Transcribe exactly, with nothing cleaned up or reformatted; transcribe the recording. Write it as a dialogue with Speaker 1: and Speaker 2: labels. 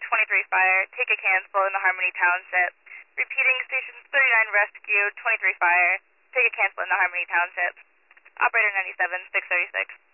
Speaker 1: twenty-three Fire, take a cancel in the Harmony Township. Repeating, Station thirty-nine Rescue, twenty-three Fire, take a cancel in the Harmony Township. Operator ninety-seven, six thirty-six.